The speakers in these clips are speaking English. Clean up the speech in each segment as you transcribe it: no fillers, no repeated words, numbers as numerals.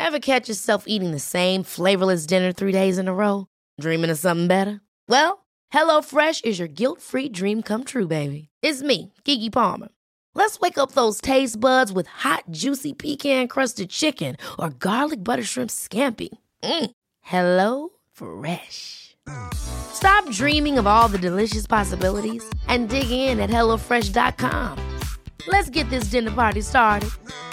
Ever catch yourself eating the same flavorless dinner 3 days in a row? Dreaming of something better? Well, HelloFresh is your guilt-free dream come true, baby. It's me, Keke Palmer. Let's wake up those taste buds with hot, juicy pecan-crusted chicken or garlic butter shrimp scampi. Hello Fresh. Stop dreaming of all the delicious possibilities and dig in at HelloFresh.com. Let's get this dinner party started.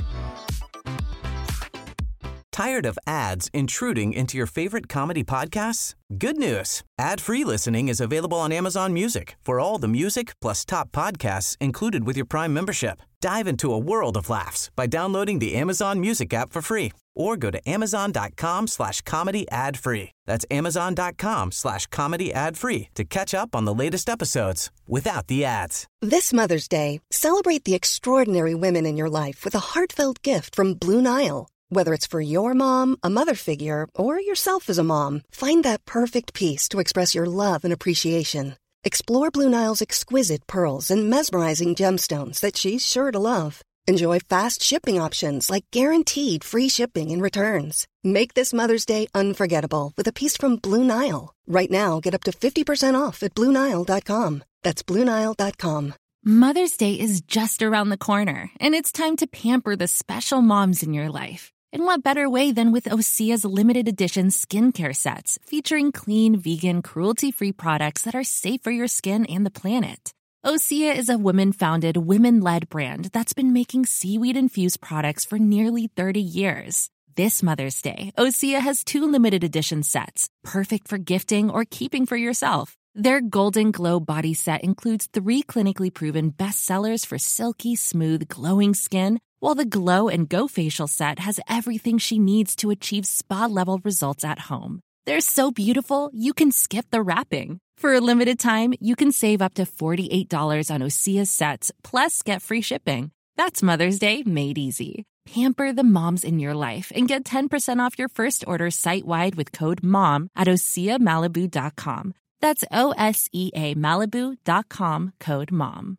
Tired of ads intruding into your favorite comedy podcasts? Good news. Ad-free listening is available on Amazon Music for all the music plus top podcasts included with your Prime membership. Dive into a world of laughs by downloading the Amazon Music app for free or go to amazon.com/comedy ad-free. That's amazon.com/comedy ad-free to catch up on the latest episodes without the ads. This Mother's Day, celebrate the extraordinary women in your life with a heartfelt gift from Blue Nile. Whether it's for your mom, a mother figure, or yourself as a mom, find that perfect piece to express your love and appreciation. Explore Blue Nile's exquisite pearls and mesmerizing gemstones that she's sure to love. Enjoy fast shipping options like guaranteed free shipping and returns. Make this Mother's Day unforgettable with a piece from Blue Nile. Right now, get up to 50% off at BlueNile.com. That's BlueNile.com. Mother's Day is just around the corner, and it's time to pamper the special moms in your life. And what better way than with Osea's limited edition skincare sets featuring clean, vegan, cruelty-free products that are safe for your skin and the planet. Osea is a women-founded, women-led brand that's been making seaweed-infused products for nearly 30 years. This Mother's Day, Osea has 2 limited edition sets, perfect for gifting or keeping for yourself. Their Golden Glow body set includes 3 clinically proven bestsellers for silky, smooth, glowing skin, while the Glow and Go facial set has everything she needs to achieve spa-level results at home. They're so beautiful, you can skip the wrapping. For a limited time, you can save up to $48 on Osea's sets, plus get free shipping. That's Mother's Day made easy. Pamper the moms in your life and get 10% off your first order site-wide with code MOM at OseaMalibu.com. That's OSEA Malibu.com, code MOM.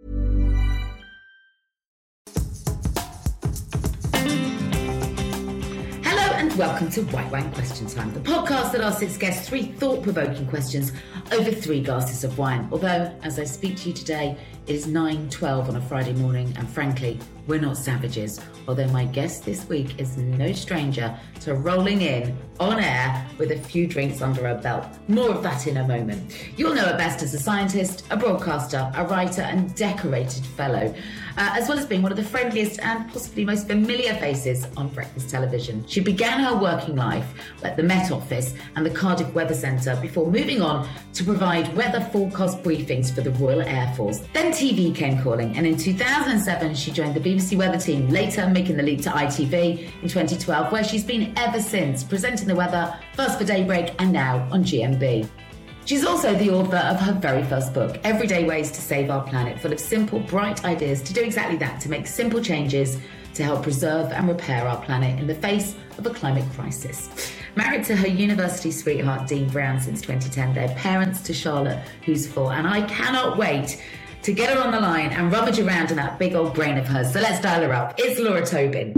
Hello and welcome to White Wine Question Time, the podcast that asks its guests 3 thought-provoking questions over 3 glasses of wine. Although, as I speak to you today, it is 9:12 on a Friday morning, and frankly, we're not savages. Although my guest this week is no stranger to rolling in on air with a few drinks under her belt. More of that in a moment. You'll know her best as a scientist, a broadcaster, a writer and decorated fellow, as well as being one of the friendliest and possibly most familiar faces on breakfast television. She began her working life at the Met Office and the Cardiff Weather Centre before moving on to provide weather forecast briefings for the Royal Air Force. Then TV came calling, and in 2007 she joined the BBC weather team, later making the leap to ITV in 2012, where she's been ever since, presenting the weather, first for Daybreak and now on GMB. She's also the author of her very first book, Everyday Ways to Save Our Planet, full of simple, bright ideas to do exactly that, to make simple changes to help preserve and repair our planet in the face of a climate crisis. Married to her university sweetheart, Dean Brown, since 2010, they're parents to Charlotte, who's 4, and I cannot wait to get her on the line and rummage around in that big old brain of hers. So let's dial her up. It's Laura Tobin.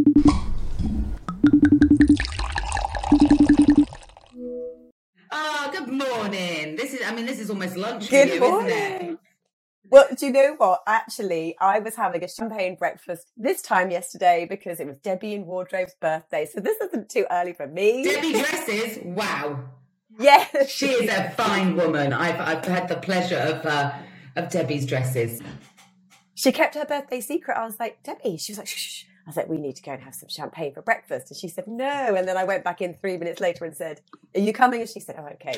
Good morning. This is almost lunch for you, isn't it? Well, do you know what? Actually, I was having a champagne breakfast this time yesterday because it was Debbie in Wardrobe's birthday. So this isn't too early for me. Debbie dresses? Wow. Yes. She is a fine woman. I've had the pleasure of Debbie's dresses. She kept her birthday secret. I was like, Debbie. She was like, shh. I was like, we need to go and have some champagne for breakfast. And she said, no. And then I went back in 3 minutes later and said, are you coming? And she said, oh, okay.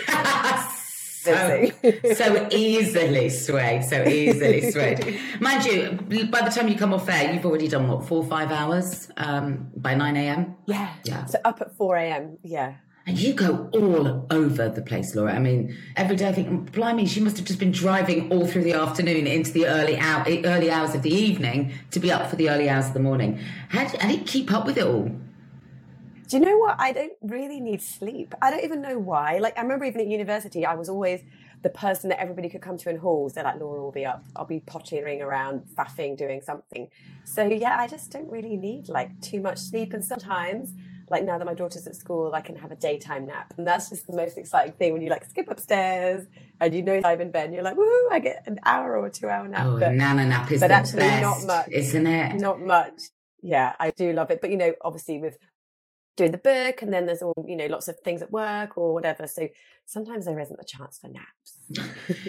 So easily swayed. Mind you, by the time you come off air, you've already done, 4 or 5 hours by 9 a.m.? Yeah. So up at 4 a.m, yeah. And you go all over the place, Laura. I mean, every day I think, blimey, she must have just been driving all through the afternoon into the early hours of the evening to be up for the early hours of the morning. How do you keep up with it all? Do you know what? I don't really need sleep. I don't even know why. Like, I remember even at university, I was always the person that everybody could come to in halls. They're like, Laura will be up. I'll be pottering around, faffing, doing something. So, yeah, I just don't really need, too much sleep. And sometimes, like now that my daughter's at school, I can have a daytime nap. And that's just the most exciting thing when you like skip upstairs and you know I'm in bed and you're like, woohoo, I get an hour or 2 hour nap. Oh, a nana nap is the actually best, not much, isn't it? Not much. Yeah, I do love it. But, you know, obviously with doing the book and then there's all, you know, lots of things at work or whatever. So sometimes there isn't a chance for naps.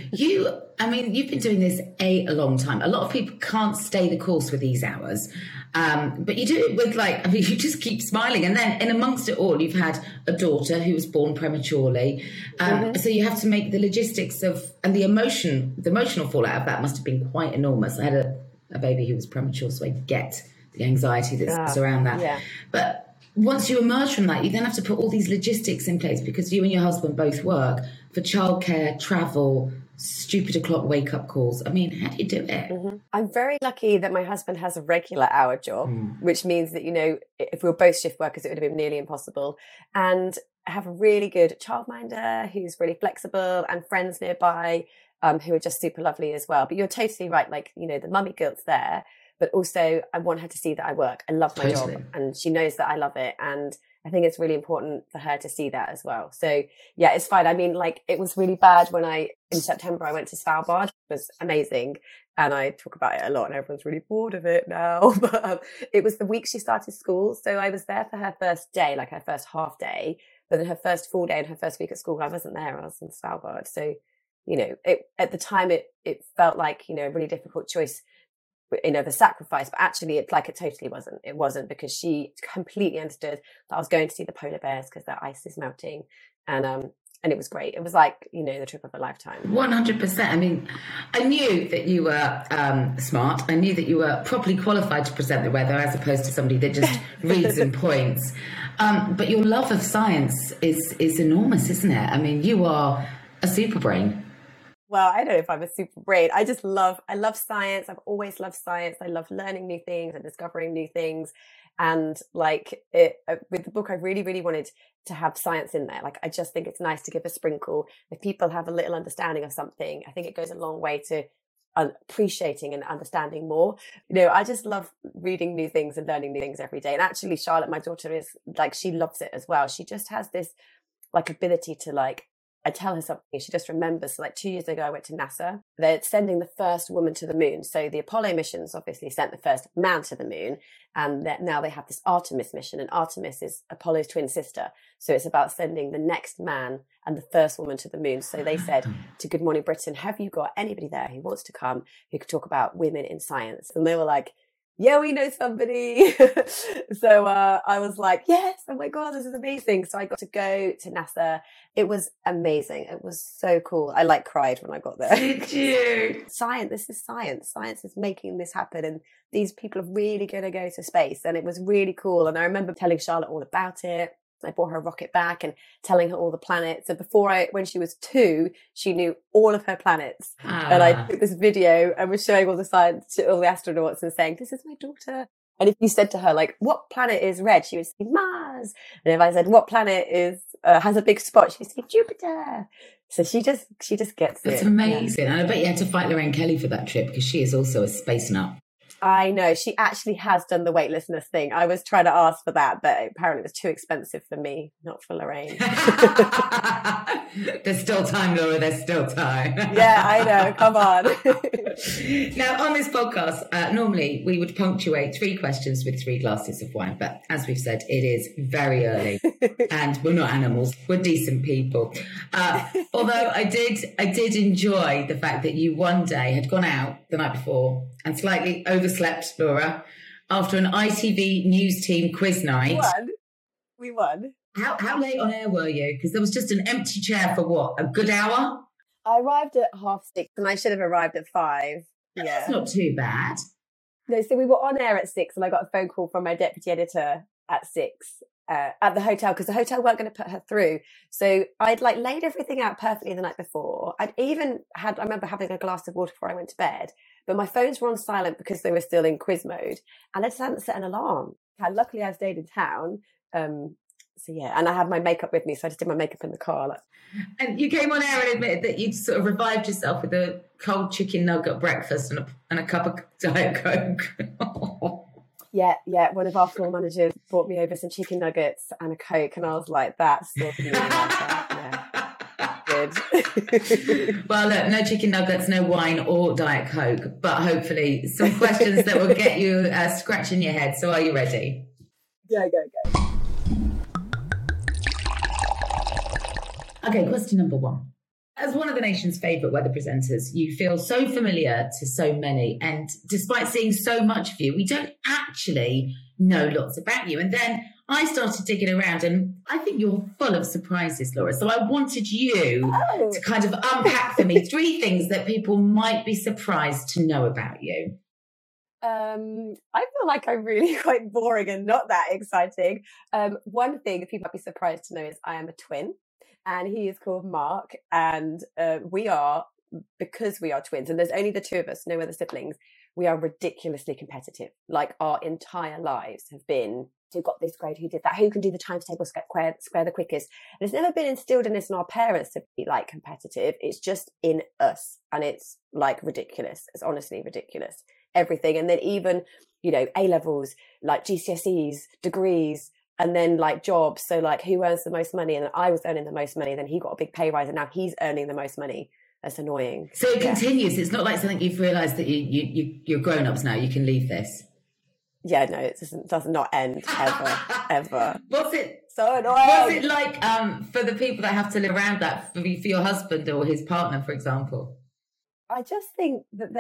You've been doing this a long time. A lot of people can't stay the course with these hours. But you do it with you just keep smiling. And then in amongst it all, you've had a daughter who was born prematurely. So you have to make the logistics and the emotional fallout of that must have been quite enormous. I had a baby who was premature, so I get the anxiety that's around that. Yeah. But once you emerge from that, you then have to put all these logistics in place because you and your husband both work for childcare, travel, stupid o'clock wake-up calls. I mean, how do you do it? Mm-hmm. I'm very lucky that my husband has a regular hour job, which means that, you know, if we were both shift workers, it would have been nearly impossible. And I have a really good childminder who's really flexible and friends nearby who are just super lovely as well. But you're totally right. Like, you know, the mummy guilt's there. But also I want her to see that I work. I love my job and she knows that I love it. And I think it's really important for her to see that as well. So yeah, it's fine. I mean, like it was really bad when in September, I went to Svalbard. It was amazing. And I talk about it a lot and everyone's really bored of it now. But it was the week she started school. So I was there for her first day, like her first half day, but then her first full day and her first week at school, I wasn't there. I was in Svalbard. So, you know, at the time it felt like, you know, a really difficult choice, you know, the sacrifice, but actually it totally wasn't. It wasn't because she completely understood that I was going to see the polar bears because their ice is melting. And it was great. It was like, you know, the trip of a lifetime. 100%. I mean, I knew that you were smart. I knew that you were properly qualified to present the weather as opposed to somebody that just reads and points. But your love of science is enormous, isn't it? I mean, you are a super brain. Well, I don't know if I'm a super brain. I love science. I've always loved science. I love learning new things and discovering new things. And with the book, I really, really wanted to have science in there. Like, I just think it's nice to give a sprinkle. If people have a little understanding of something, I think it goes a long way to appreciating and understanding more. You know, I just love reading new things and learning new things every day. And actually, Charlotte, my daughter, is like, she loves it as well. She just has this like ability to like, I tell her something, she just remembers. So like 2 years ago, I went to NASA. They're sending the first woman to the moon. So the Apollo missions obviously sent the first man to the moon. And now they have this Artemis mission. And Artemis is Apollo's twin sister. So it's about sending the next man and the first woman to the moon. So they said to Good Morning Britain, have you got anybody there who wants to come who could talk about women in science? And they were like, yeah, we know somebody. So I was like, yes, oh my God, this is amazing. So I got to go to NASA. It was amazing. It was so cool. I cried when I got there. Did you? Science, this is science. Science is making this happen. And these people are really going to go to space. And it was really cool. And I remember telling Charlotte all about it. I brought her a rocket back and telling her all the planets. And when she was 2, she knew all of her planets. And I took this video and was showing all the science to all the astronauts and saying, this is my daughter. And if you said to her, like, what planet is red? She would say Mars. And if I said, what planet has a big spot? She'd say Jupiter. So she just gets it. That's amazing. Yeah. And I bet you had to fight Lorraine Kelly for that trip because she is also a space nut. I know. She actually has done the weightlessness thing. I was trying to ask for that, but apparently it was too expensive for me, not for Lorraine. There's still time, Laura. There's still time. Yeah, I know. Come on. Now, on this podcast, normally we would punctuate 3 questions with 3 glasses of wine. But as we've said, it is very early and we're not animals. We're decent people. Although I did enjoy the fact that you one day had gone out the night before and slightly overslept, Laura, after an ITV News Team quiz night. We won. How late on air were you? Because there was just an empty chair for what, a good hour? I arrived at 6:30 and I should have arrived at 5. Yeah. That's not too bad. No, so we were on air at 6 and I got a phone call from my deputy editor at 6 at the hotel because the hotel weren't going to put her through. So I'd laid everything out perfectly the night before. I remember having a glass of water before I went to bed, but my phones were on silent because they were still in quiz mode and I just hadn't set an alarm. Luckily I stayed in town. So yeah, and I had my makeup with me, so I just did my makeup in the car. And you came on air and admitted that you'd sort of revived yourself with a cold chicken nugget breakfast and a cup of Diet Coke. Yeah. One of our floor managers brought me over some chicken nuggets and a Coke, and I was like, that's sort of good. Well, look, no chicken nuggets, no wine or Diet Coke, but hopefully some questions that will get you scratching your head. So are you ready? Go. Okay, question number 1. As one of the nation's favourite weather presenters, you feel so familiar to so many. And despite seeing so much of you, we don't actually know lots about you. And then I started digging around, and I think you're full of surprises, Laura. So I wanted you to kind of unpack for me 3 things that people might be surprised to know about you. I feel like I'm really quite boring and not that exciting. One thing that people might be surprised to know is I am a twin. And he is called Mark, and because we are twins, and there's only the 2 of us, no other siblings, we are ridiculously competitive. Like, our entire lives have been, who got this grade, who did that, who can do the times table square the quickest. And it's never been instilled in us and our parents to be like competitive. It's just in us, and it's like ridiculous. It's honestly ridiculous. Everything. And then even, A-levels, like GCSEs, degrees, and then like jobs. So like, who earns the most money? And I was earning the most money. Then he got a big pay rise, and now he's earning the most money. That's annoying. So it continues. It's not like something you've realised that you're grown-ups now. You can leave this. Yeah, no, it does not end ever. What's it? So annoying. What's it like for the people that have to live around that, for your husband or his partner, for example? I just think that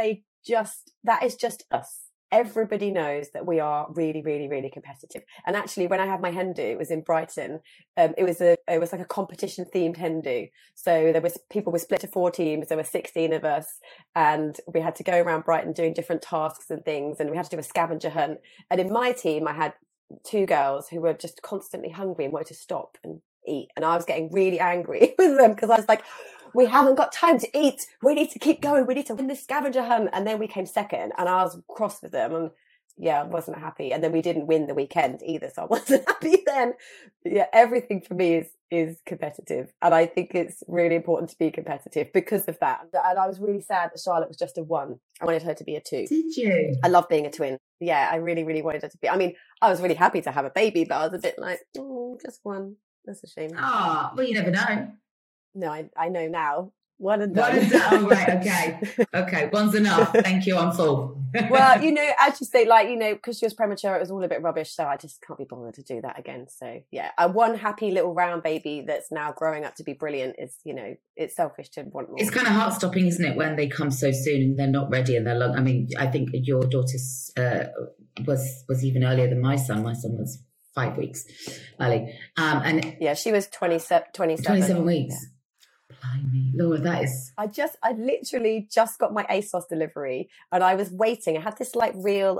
that is just us. Everybody knows that we are really, really, really competitive. And actually, when I had my hen do, it was in Brighton. It was like a competition themed hen do. So people were split to 4 teams. There were 16 of us, and we had to go around Brighton doing different tasks and things. And we had to do a scavenger hunt. And in my team, I had 2 girls who were just constantly hungry and wanted to stop and eat. And I was getting really angry with them because I was like, we haven't got time to eat. We need to keep going. We need to win this scavenger hunt. And then we came second, and I was cross with them. And I wasn't happy. And then we didn't win the weekend either, so I wasn't happy then. Yeah, everything for me is competitive. And I think it's really important to be competitive because of that. And I was really sad that Charlotte was just a 1. I wanted her to be a 2. Did you? I love being a twin. Yeah, I really, really wanted her to be. I mean, I was really happy to have a baby, but I was a bit like, just 1. That's a shame. Well, you never know. No, I know now. 1 and done. 1 and done. Oh, right. Okay. 1's enough. Thank you. I'm full. Well, as you say, because she was premature, it was all a bit rubbish. So I just can't be bothered to do that again. So yeah, one happy little round baby that's now growing up to be brilliant is, it's selfish to want more. It's kind of heart stopping, isn't it, when they come so soon and they're not ready and they're long. I mean, I think your daughter's was even earlier than my son. My son was 5 weeks early. And yeah, she was 27 weeks. Yeah. Blimey, Laura, that is... I literally just got my ASOS delivery, and I was waiting. I had this real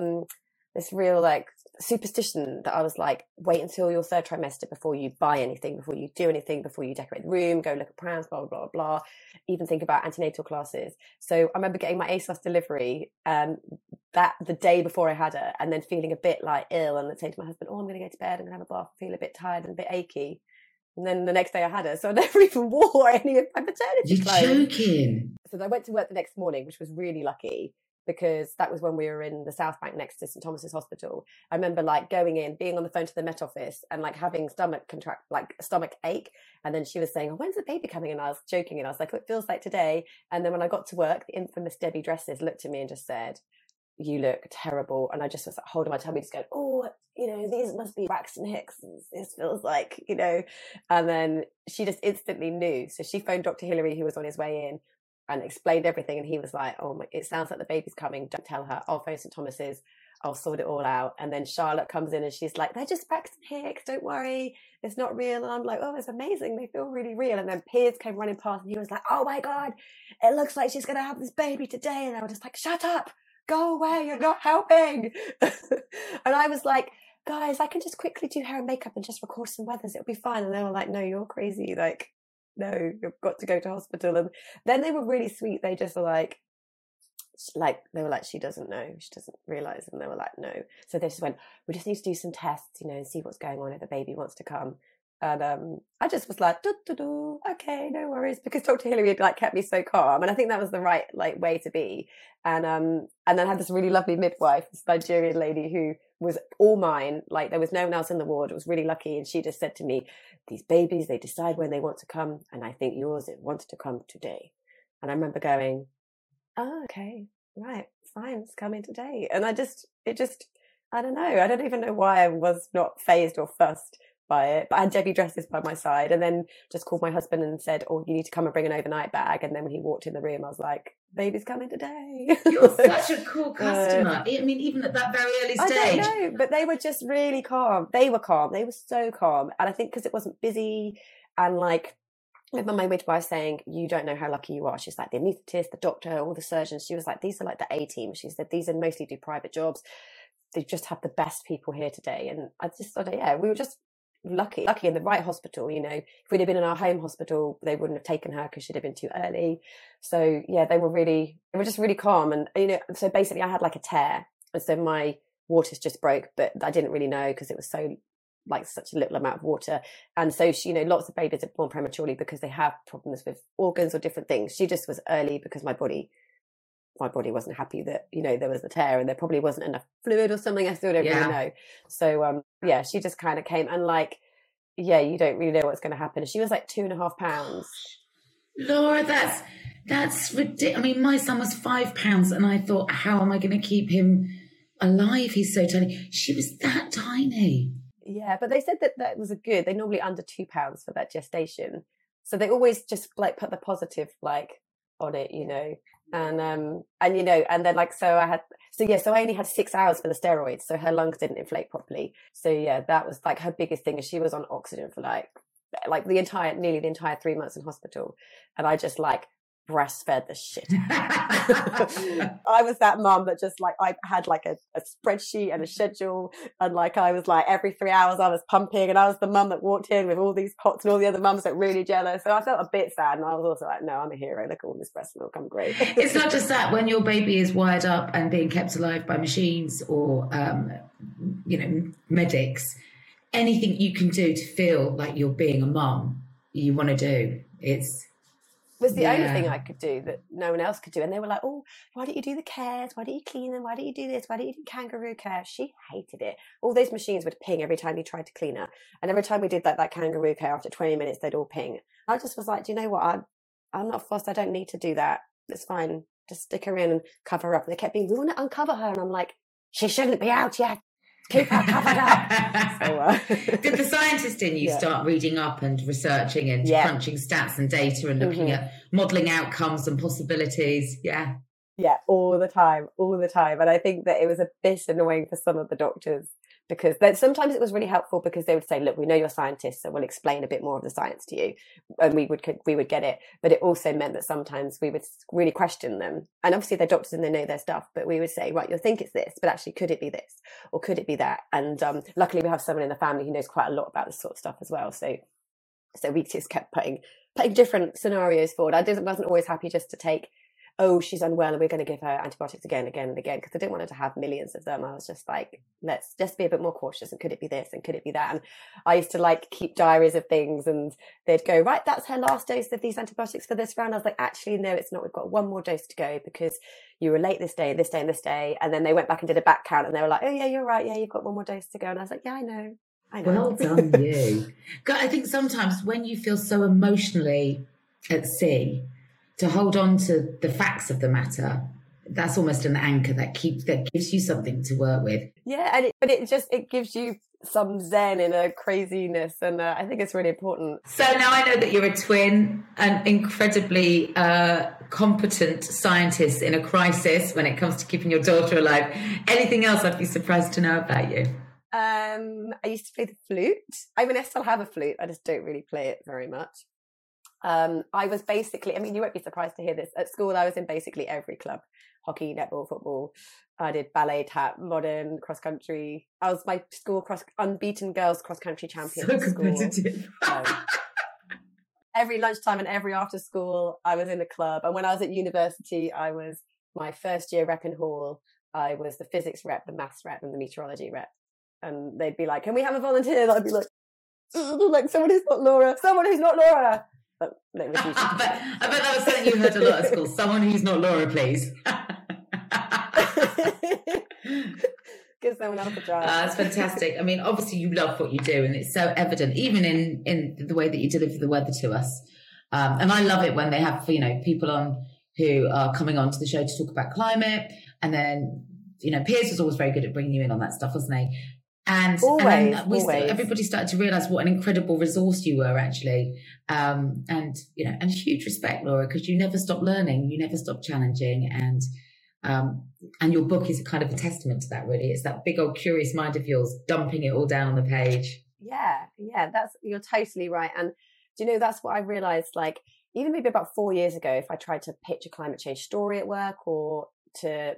superstition that I was like, wait until your 3rd trimester before you buy anything, before you do anything, before you decorate the room, go look at prams, blah, blah, blah, blah, even think about antenatal classes. So I remember getting my ASOS delivery the day before I had her, and then feeling a bit ill, and then saying to my husband, I'm going to go to bed, I'm going to have a bath, feel a bit tired and a bit achy. And then the next day I had her, so I never even wore any of my maternity clothes. You're joking. So I went to work the next morning, which was really lucky, because that was when we were in the South Bank next to St Thomas's Hospital. I remember going in, being on the phone to the Met Office, and having stomach ache. And then she was saying, when's the baby coming? And I was joking, and I was like, it feels like today. And then when I got to work, the infamous Debbie Dresses looked at me and just said, you look terrible. And I just was holding my tummy, just going, these must be Braxton Hicks. This feels like, and then she just instantly knew. So she phoned Dr. Hillary, who was on his way in, and explained everything. And he was like, it sounds like the baby's coming. Don't tell her. I'll phone St Thomas's. I'll sort it all out. And then Charlotte comes in and she's like, they're just Braxton Hicks. Don't worry. It's not real. And I'm like, it's amazing. They feel really real. And then Piers came running past and he was like, oh my God, it looks like she's going to have this baby today. And I was just like, shut up. Go away, you're not helping. And I was like, guys, I can just quickly do hair and makeup and just record some weathers. It'll be fine. And they were like, no, you're crazy. No, you've got to go to hospital. And then they were really sweet. They just were like, they were like, she doesn't know. She doesn't realise. And they were like, no. So they just went, we just need to do some tests, and see what's going on if the baby wants to come. And I just was like, okay, no worries, because Dr. Hillary had kept me so calm, and I think that was the right way to be. And then I had this really lovely midwife, this Nigerian lady who was all mine. Like there was no one else in the ward. I was really lucky. And she just said to me, these babies, they decide when they want to come. And I think yours, it wanted to come today. And I remember going, oh, okay, right, fine, it's coming today. And I don't know. I don't even know why I was not fazed or fussed by it. But I had Debbie dresses by my side, and then just called my husband and said, oh, you need to come and bring an overnight bag. And then when he walked in the room, I was like, baby's coming today. You're such a cool customer. I mean, even at that very early stage. I don't know, but they were just really calm. They were calm. They were so calm. And I think because it wasn't busy, and like, I remember my midwife saying, you don't know how lucky you are. She's like, the anaesthetist, the doctor, all the surgeons. She was like, these are like the A-team. She said, these are mostly do private jobs. They just have the best people here today. And I just thought, yeah, we were just lucky in the right hospital. You know, if we'd have been in our home hospital, they wouldn't have taken her because she'd have been too early. So yeah, they were just really calm. And, you know, so basically I had like a tear. And so my waters just broke, but I didn't really know because it was so like such a little amount of water. And so she, you know, lots of babies are born prematurely because they have problems with organs or different things. She just was early because my body wasn't happy that, you know, there was a tear and there probably wasn't enough fluid or something. I still don't really know. So yeah, she just kind of came, and like, yeah, you don't really know what's going to happen. And she was like 2.5 pounds. Laura, that's ridiculous. I mean, my son was 5 pounds, and I thought, how am I going to keep him alive? He's so tiny. She was that tiny. Yeah, but they said that was they normally under 2 pounds for that gestation. So they always just like put the positive like on it, you know. And you know, and then like, so I only had 6 hours for the steroids, so her lungs didn't inflate properly. So yeah, that was like her biggest thing, is she was on oxygen for like nearly the entire 3 months in hospital. And I just like breastfed the shit. I was that mum that just like, I had like a spreadsheet and a schedule, and like I was like every 3 hours I was pumping, and I was the mum that walked in with all these pots and all the other mums that were really jealous. So I felt a bit sad, and I was also like, no, I'm a hero, look at all this breast milk, I'm great. It's not just that. When your baby is wired up and being kept alive by machines or you know, medics, anything you can do to feel like you're being a mum, you want to do. Was the only thing I could do that no one else could do. And they were like, oh, why don't you do the cares? Why don't you clean them? Why don't you do this? Why don't you do kangaroo care? She hated it. All those machines would ping every time you tried to clean her. And every time we did that kangaroo care, after 20 minutes, they'd all ping. I just was like, do you know what? I'm not fussed. I don't need to do that. It's fine. Just stick her in and cover her up. And they kept being, we want to uncover her. And I'm like, she shouldn't be out yet. Keep her covered up. So, did the scientist in you start reading up and researching and crunching stats and data and looking at modelling outcomes and possibilities? Yeah, all the time. And I think that it was a bit annoying for some of the doctors, because sometimes it was really helpful, because they would say, look, we know you're scientists, so we'll explain a bit more of the science to you, and we would get it. But it also meant that sometimes we would really question them, and obviously they're doctors and they know their stuff, but we would say, right, you'll think it's this, but actually could it be this, or could it be that? And luckily we have someone in the family who knows quite a lot about this sort of stuff as well, so we just kept putting different scenarios forward. I wasn't always happy just to take, oh, she's unwell and we're going to give her antibiotics again, because I didn't want her to have millions of them. I was just like, let's just be a bit more cautious, and could it be this and could it be that? And I used to like keep diaries of things, and they'd go, right, that's her last dose of these antibiotics for this round. I was like, actually, no, it's not. We've got one more dose to go because you were late this day, this day and this day. And then they went back and did a back count, and they were like, oh yeah, you're right. Yeah, you've got one more dose to go. And I was like, yeah, I know. Well done, you. I think sometimes when you feel so emotionally at sea, to hold on to the facts of the matter, that's almost an anchor that gives you something to work with. Yeah, but it gives you some zen in a craziness, and I think it's really important. So now I know that you're a twin, an incredibly competent scientist in a crisis when it comes to keeping your daughter alive. Anything else I'd be surprised to know about you? I used to play the flute. I mean, I still have a flute. I just don't really play it very much. I was basically, I mean, you won't be surprised to hear this. At school, I was in basically every club: hockey, netball, football. I did ballet, tap, modern, cross country. I was my school unbeaten girls cross country champion. So competitive. Every lunchtime and every after school, I was in a club. And when I was at university, I was my first year rep in hall. I was the physics rep, the maths rep, and the meteorology rep. And they'd be like, "Can we have a volunteer?" And I'd be like, "Someone who's not Laura. Someone who's not Laura." But I bet that was something you heard a lot at school. Someone who's not Laura, please. Give someone else a try. It's fantastic. I mean, obviously you love what you do, and it's so evident, even in the way that you deliver the weather to us. And I love it when they have, people on who are coming on to the show to talk about climate. And then, Piers was always very good at bringing you in on that stuff, wasn't he? And everybody started to realise what an incredible resource you were, actually. And huge respect, Laura, because you never stop learning, you never stop challenging. And your book is kind of a testament to that, really. It's that big old curious mind of yours, dumping it all down on the page. Yeah, you're totally right. And that's what I realised, like, even maybe about 4 years ago, if I tried to pitch a climate change story at work or to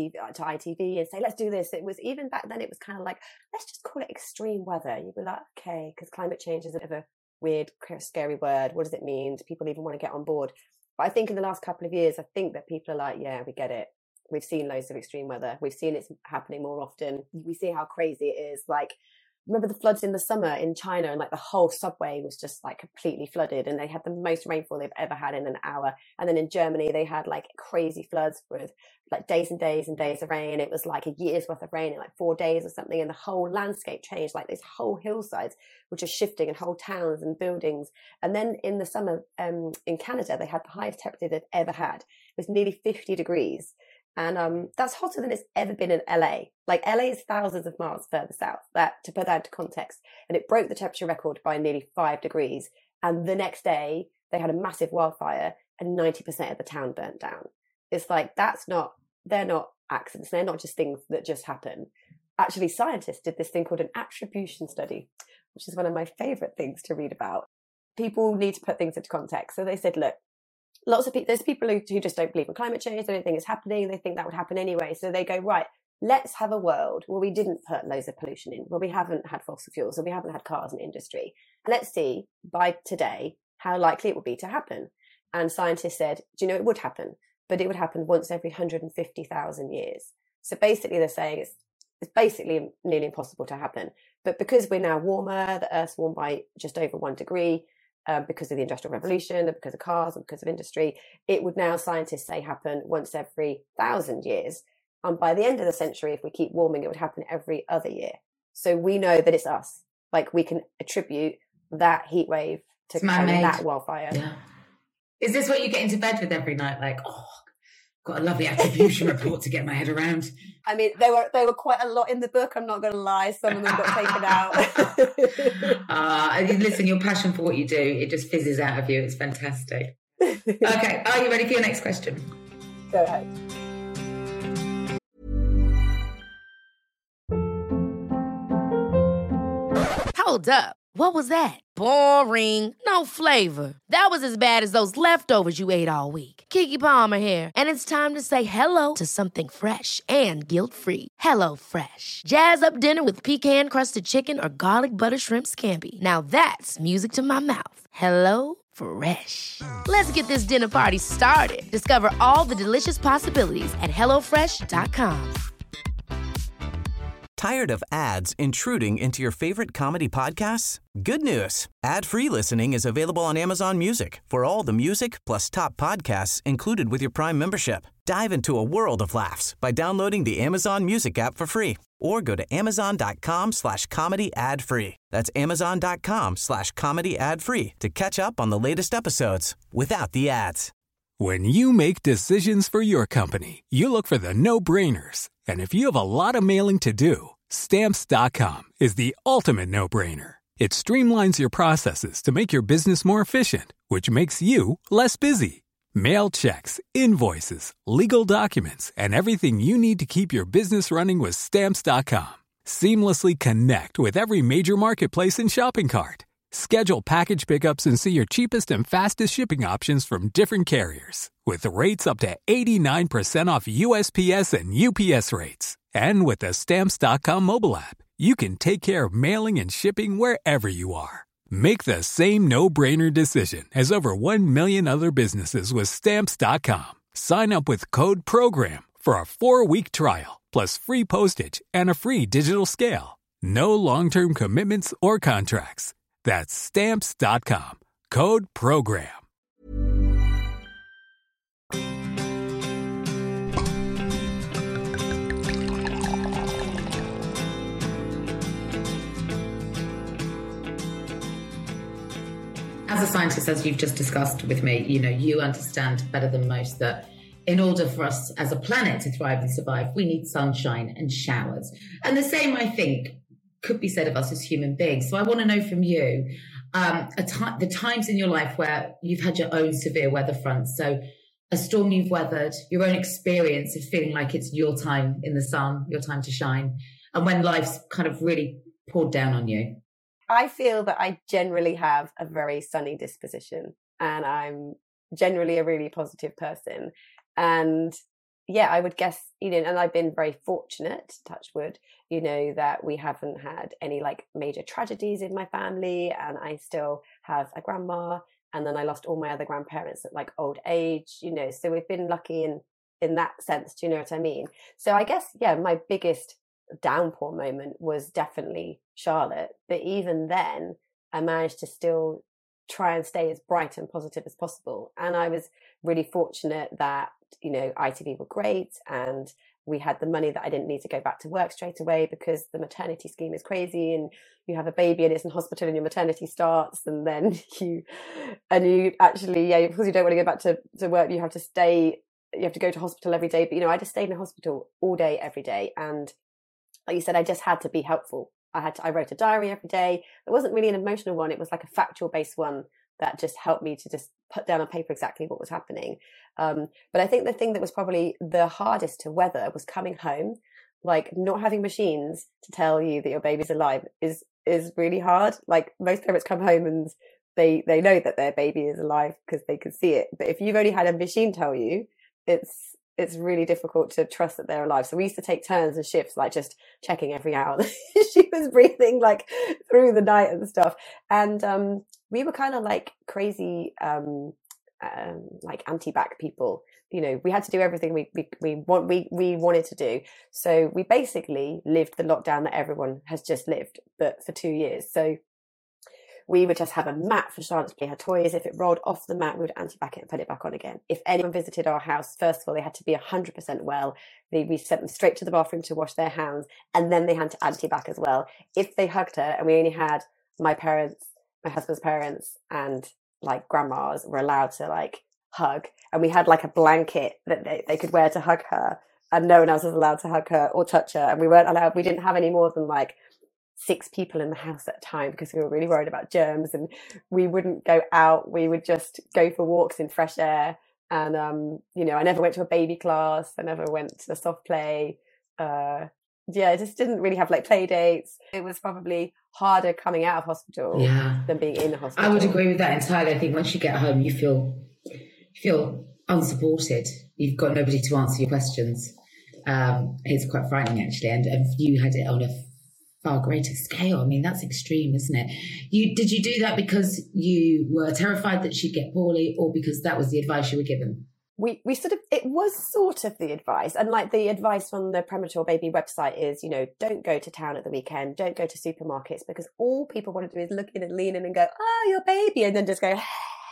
ITV and say, let's do this. It was, even back then, it was kind of like, let's just call it extreme weather. You'd be like, okay, because climate change is a bit of a weird, scary word. What does it mean? Do people even want to get on board? But I think in the last couple of years, I think that people are like, yeah, we get it. We've seen loads of extreme weather. We've seen it's happening more often. We see how crazy it is. Like, remember the floods in the summer in China, and like the whole subway was just like completely flooded, and they had the most rainfall they've ever had in an hour. And then in Germany, they had like crazy floods with like days and days and days of rain. It was like a year's worth of rain in like 4 days or something. And the whole landscape changed, like these whole hillsides were just shifting, and whole towns and buildings. And then in the summer in Canada, they had the highest temperature they've ever had. It was nearly 50 degrees. And that's hotter than it's ever been in LA. Like, LA is thousands of miles further south, to put that into context. And it broke the temperature record by nearly 5 degrees. And the next day, they had a massive wildfire and 90% of the town burnt down. It's like, they're not accidents. They're not just things that just happen. Actually, scientists did this thing called an attribution study, which is one of my favorite things to read about. People need to put things into context. So they said, look, lots of people, there's people who just don't believe in climate change. They don't think it's happening. They think that would happen anyway. So they go, right, let's have a world where we didn't put loads of pollution in, where we haven't had fossil fuels, where we haven't had cars and industry. Let's see by today how likely it would be to happen. And scientists said, it would happen, but it would happen once every 150,000 years. So basically they're saying it's basically nearly impossible to happen. But because we're now warmer, the Earth's warmed by just over 1 degree, because of the Industrial Revolution, and because of cars, and because of industry, it would now, scientists say, happen once every 1,000 years. And by the end of the century, if we keep warming, it would happen every other year. So we know that it's us. Like, we can attribute that heat wave to that wildfire. Yeah. Is this what you get into bed with every night? Like, got a lovely attribution report to get my head around. I mean, there were quite a lot in the book, I'm not going to lie. Some of them got taken out. Listen, your passion for what you do, it just fizzes out of you. It's fantastic. Okay, are you ready for your next question? Go ahead. Hold up. What was that? Boring. No flavor. That was as bad as those leftovers you ate all week. Keke Palmer here. And it's time to say hello to something fresh and guilt-free. Hello Fresh. Jazz up dinner with pecan-crusted chicken or garlic butter shrimp scampi. Now that's music to my mouth. Hello Fresh. Let's get this dinner party started. Discover all the delicious possibilities at HelloFresh.com. Tired of ads intruding into your favorite comedy podcasts? Good news. Ad-free listening is available on Amazon Music for all the music plus top podcasts included with your Prime membership. Dive into a world of laughs by downloading the Amazon Music app for free or go to amazon.com/comedy ad-free. That's amazon.com/comedy ad-free to catch up on the latest episodes without the ads. When you make decisions for your company, you look for the no-brainers. And if you have a lot of mailing to do, Stamps.com is the ultimate no-brainer. It streamlines your processes to make your business more efficient, which makes you less busy. Mail checks, invoices, legal documents, and everything you need to keep your business running with Stamps.com. Seamlessly connect with every major marketplace and shopping cart. Schedule package pickups and see your cheapest and fastest shipping options from different carriers, with rates up to 89% off USPS and UPS rates. And with the Stamps.com mobile app, you can take care of mailing and shipping wherever you are. Make the same no-brainer decision as over 1 million other businesses with Stamps.com. Sign up with code PROGRAM for a 4-week trial, plus free postage and a free digital scale. No long-term commitments or contracts. That's Stamps.com. Code PROGRAM. As a scientist, as you've just discussed with me, you understand better than most that in order for us as a planet to thrive and survive, we need sunshine and showers. And the same, I think, could be said of us as human beings. So I want to know from you the times in your life where you've had your own severe weather fronts. So a storm you've weathered, your own experience of feeling like it's your time in the sun, your time to shine, and when life's kind of really poured down on you. I feel that I generally have a very sunny disposition, and I'm generally a really positive person. And yeah, I would guess, and I've been very fortunate, touch wood, that we haven't had any like major tragedies in my family, and I still have a grandma, and then I lost all my other grandparents at like old age, so we've been lucky in that sense. Do you know what I mean? So I guess, yeah, my biggest downpour moment was definitely Charlotte, but even then I managed to still try and stay as bright and positive as possible. And I was really fortunate that, ITV were great, and we had the money that I didn't need to go back to work straight away, because the maternity scheme is crazy, and you have a baby and it's in hospital and your maternity starts, and then you actually, because you don't want to go back to work, you have to go to hospital every day. But, I just stayed in the hospital all day, every day. And like you said, I just had to be helpful. I wrote a diary every day. It wasn't really an emotional one. It was like a factual based one that just helped me to just put down on paper exactly what was happening. But I think the thing that was probably the hardest to weather was coming home, like not having machines to tell you that your baby's alive is really hard. Like most parents come home and they know that their baby is alive because they can see it. But if you've only had a machine tell you, it's really difficult to trust that they're alive. So we used to take turns and shifts, like just checking every hour that she was breathing, like through the night and stuff. And we were kind of like crazy, like anti-back people. We had to do everything we wanted to do. So we basically lived the lockdown that everyone has just lived, but for 2 years. So we would just have a mat for Charlotte to play her toys. If it rolled off the mat, we would anti-back it and put it back on again. If anyone visited our house, first of all, they had to be 100% well. We sent them straight to the bathroom to wash their hands, and then they had to anti-back as well. If they hugged her, and we only had my parents, my husband's parents, and like grandmas were allowed to like hug, and we had like a blanket that they could wear to hug her, and no one else was allowed to hug her or touch her. And we didn't have any more than like 6 people in the house at a time, because we were really worried about germs, and we wouldn't go out. We would just go for walks in fresh air. And, I never went to a baby class. I never went to the soft play. I just didn't really have like play dates. It was probably harder coming out of hospital than being in the hospital. I would agree with that entirely. I think once you get home, you feel unsupported. You've got nobody to answer your questions. It's quite frightening, actually. And you had it on a far greater scale. I mean, that's extreme, isn't it? Did you do that because you were terrified that she'd get poorly, or because that was the advice you were given? It was sort of the advice, and like the advice from the Premature Baby website is, don't go to town at the weekend, don't go to supermarkets, because all people want to do is look in and lean in and go, oh, your baby, and then just go,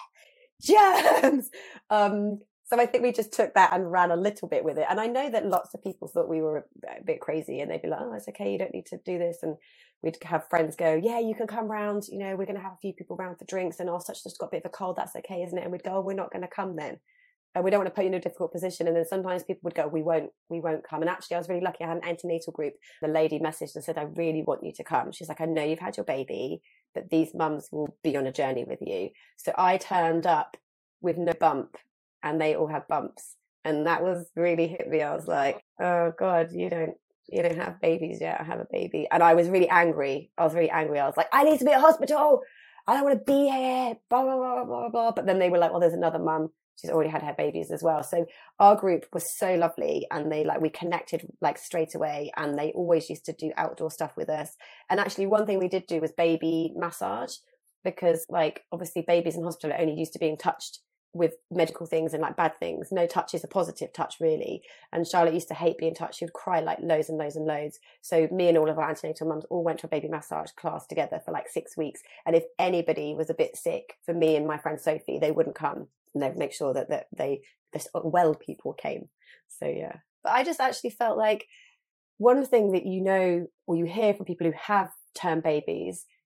germs. So I think we just took that and ran a little bit with it. And I know that lots of people thought we were a bit crazy, and they'd be like, oh, it's okay, you don't need to do this. And we'd have friends go, yeah, you can come round, we're going to have a few people round for drinks, and such just got a bit of a cold, that's okay, isn't it? And we'd go, oh, we're not going to come then. And we don't want to put you in a difficult position. And then sometimes people would go, we won't come. And actually, I was really lucky. I had an antenatal group. The lady messaged and said, I really want you to come. She's like, I know you've had your baby, but these mums will be on a journey with you. So I turned up with no bump, and they all had bumps. And that was really hit me. I was like, oh God, you don't have babies yet. I have a baby. And I was really angry. I was like, I need to be at hospital. I don't want to be here. Blah, blah, blah, blah, blah. But then they were like, well, there's another mum. She's already had her babies as well. So our group was so lovely, and we connected like straight away, and they always used to do outdoor stuff with us. And actually one thing we did do was baby massage, because like obviously babies in hospital are only used to being touched with medical things and like bad things. No touch is a positive touch, really. And Charlotte used to hate being touched. She would cry like loads and loads and loads. So me and all of our antenatal mums all went to a baby massage class together for like 6 weeks. And if anybody was a bit sick, for me and my friend Sophie, they wouldn't come, and they'd make sure that the well people came. So yeah. But I just actually felt like one thing that or you hear from people who have term babies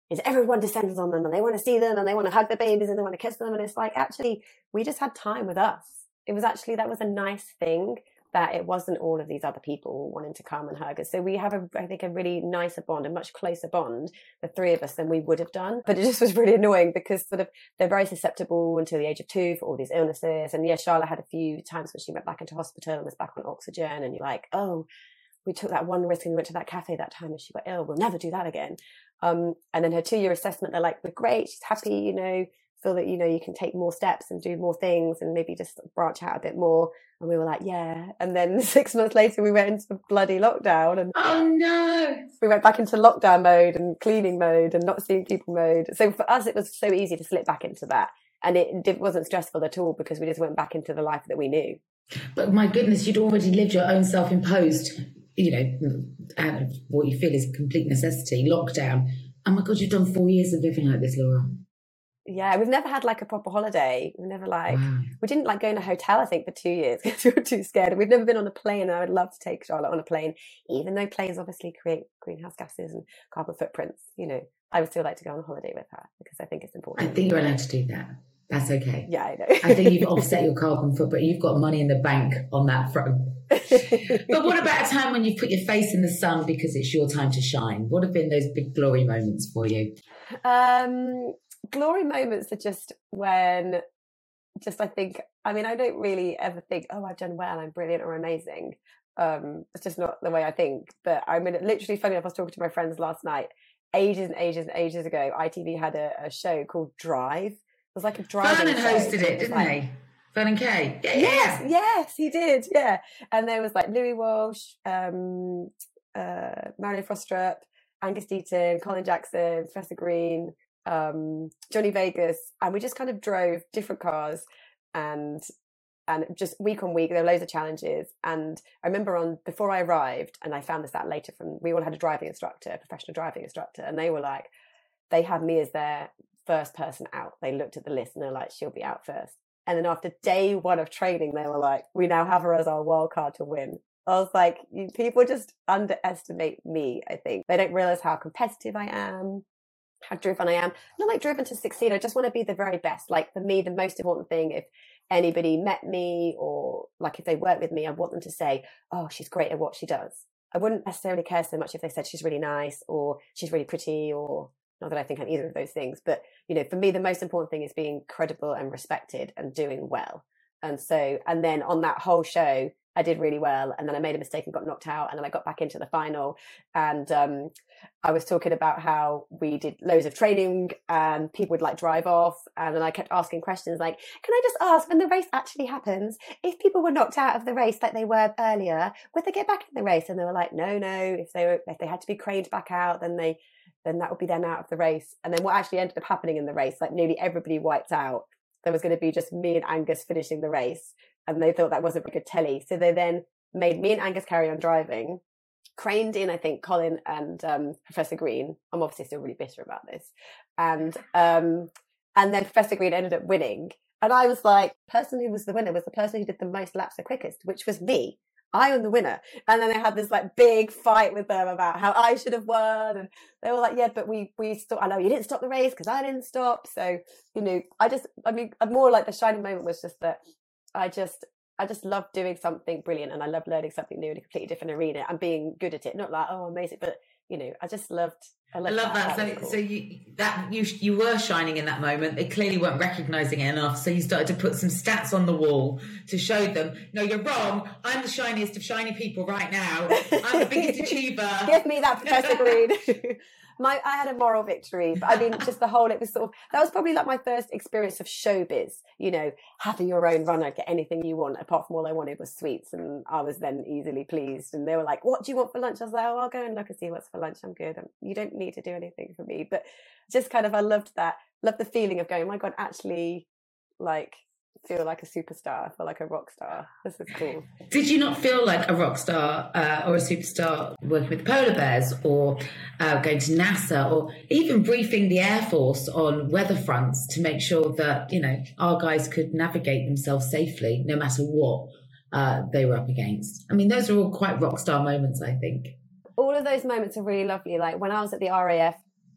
is everyone descends on them and they want to see them and they want to hug their babies and they want to kiss them. And it's like, actually, we just had time with us. It was actually, that was a nice thing, that it wasn't all of these other people wanting to come and hug us. So we have, I think, a really nicer bond, a much closer bond, the three of us, than we would have done. But it just was really annoying because sort of they're very susceptible until the age of 2 for all these illnesses. And yeah, Charlotte had a few times when she went back into hospital and was back on oxygen, and you're like, oh, we took that one risk and we went to that cafe that time and she got ill. We'll never do that again. And then her 2-year assessment, they're like, we're great. She's happy, you know, feel that, you know, you can take more steps and do more things and maybe just branch out a bit more. And we were like, yeah. And then 6 months later, we went into bloody lockdown. And oh no, we went back into lockdown mode and cleaning mode and not seeing people mode. So for us, it was so easy to slip back into that. And it wasn't stressful at all because we just went back into the life that we knew. But my goodness, you'd already lived your own self-imposed, you know, and what you feel is complete necessity, lockdown. Oh my God, you've done 4 years of living like this, Laura. Yeah, we've never had like a proper holiday. We've never Wow. we didn't like go in a hotel, I think, for 2 years because we were too scared. And we've never been on a plane, and I would love to take Charlotte on a plane, even though planes obviously create greenhouse gases and carbon footprints. You know, I would still like to go on a holiday with her because I think it's important. I think you're allowed to do that. That's okay. Yeah, I know. I think you've offset your carbon footprint. You've got money in the bank on that front. But what about a time when you put your face in the sun because it's your time to shine? What have been those big glory moments for you? Glory moments are just when, I think, I mean, I don't really ever think, oh, I've done well, I'm brilliant or amazing. It's just not the way I think. But I mean, literally, funny enough, I was talking to my friends last night, ages ago, ITV had a show called Drive. It was like a driving Vernon show. hosted it, didn't they? Vernon Kay. Yeah. Yes, he did. Yeah. And there was like Louis Walsh, Marilyn Frostrup, Angus Deaton, Colin Jackson, Professor Green, Johnny Vegas, and we just kind of drove different cars and just week on week there were loads of challenges. And I remember before I arrived, and I found this out later we all had a driving instructor, a professional driving instructor, and they were like, they had me as their first person out. They looked at the list and they're like, she'll be out first. And then after day 1 of training, they were like, we now have her as our wild card to win. I was like, people just underestimate me, I think. They don't realize how competitive I am, how driven I am. I'm not like driven to succeed. I just want to be the very best. Like for me, the most important thing, if anybody met me or like if they work with me, I want them to say, oh, she's great at what she does. I wouldn't necessarily care so much if they said she's really nice or she's really pretty, or not that I think I'm either of those things. But, you know, for me, the most important thing is being credible and respected and doing well. And then on that whole show, I did really well, and then I made a mistake and got knocked out, and then I got back into the final, and I was talking about how we did loads of training and people would like drive off, and then I kept asking questions like, can I just ask, when the race actually happens, if people were knocked out of the race like they were earlier, would they get back in the race? And they were like, no, if they had to be craned back out, then that would be them out of the race. And then what actually ended up happening in the race, like nearly everybody wiped out. There was going to be just me and Angus finishing the race. And they thought that wasn't very good telly. So they then made me and Angus carry on driving, craned in, I think, Colin and Professor Green. I'm obviously still really bitter about this. And then Professor Green ended up winning. And I was like, the person who was the winner was the person who did the most laps the quickest, which was me. I am the winner. And then they had this like big fight with them about how I should have won. And they were like, yeah, but we stopped. I know you didn't stop the race because I didn't stop. So, you know, more like the shining moment was just that I just love doing something brilliant, and I love learning something new in a completely different arena and being good at it. Not like, oh, amazing, but you know, I love that. So, cool. So you were shining in that moment. They clearly weren't recognizing it enough. So you started to put some stats on the wall to show them, no, you're wrong. I'm the shiniest of shiny people right now. I'm the biggest achiever. Give me that, Professor Green. I had a moral victory. But I mean, just it was sort of, that was probably like my first experience of showbiz, you know, having your own runner, get anything you want, apart from all I wanted was sweets. And I was then easily pleased. And they were like, what do you want for lunch? I was like, oh, I'll go and look and see what's for lunch. I'm good. You don't need to do anything for me. But just kind of, I loved the feeling of going, oh my God, actually, like, feel like a superstar. I feel like a rock star. This is cool. Did you not feel like a rock star or a superstar working with the polar bears, or going to NASA, or even briefing the Air Force on weather fronts to make sure that, you know, our guys could navigate themselves safely no matter what they were up against? I mean, those are all quite rock star moments, I think. All of those moments are really lovely. Like when I was at the RAF,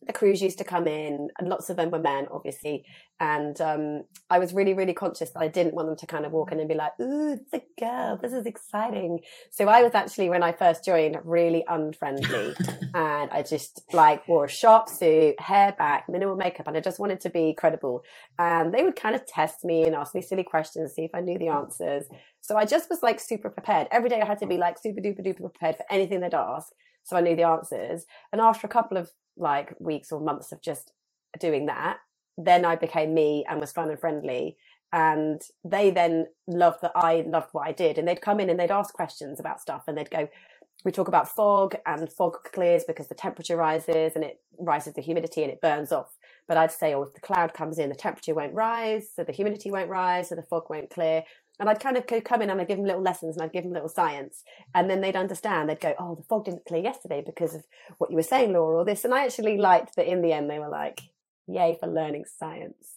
the crews used to come in, and lots of them were men, obviously. And I was really, really conscious that I didn't want them to kind of walk in and be like, ooh, it's a girl, this is exciting. So I was actually, when I first joined, really unfriendly. And I just like wore a sharp suit, hair back, minimal makeup, and I just wanted to be credible. And they would kind of test me and ask me silly questions, see if I knew the answers. So I just was like super prepared. Every day I had to be like super duper duper prepared for anything they'd ask. So I knew the answers. And after a couple of like weeks or months of just doing that, then I became me and was fun and friendly. And they then loved that I loved what I did. And they'd come in and they'd ask questions about stuff. And they'd go, we talk about fog, and fog clears because the temperature rises and it rises the humidity and it burns off. But I'd say, oh, if the cloud comes in, the temperature won't rise, so the humidity won't rise, so the fog won't clear. And I'd kind of come in and I'd give them little lessons and I'd give them little science. And then they'd understand. They'd go, oh, the fog didn't clear yesterday because of what you were saying, Laura, or this. And I actually liked that in the end they were like, yay for learning science.